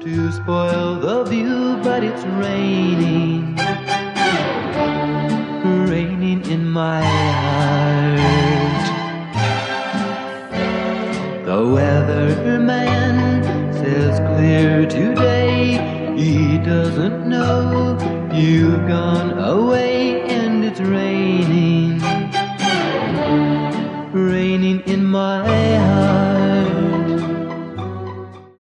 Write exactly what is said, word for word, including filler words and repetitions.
to spoil the view, but it's raining, raining in my heart. The weatherman says clear today. He doesn't know you've gone away.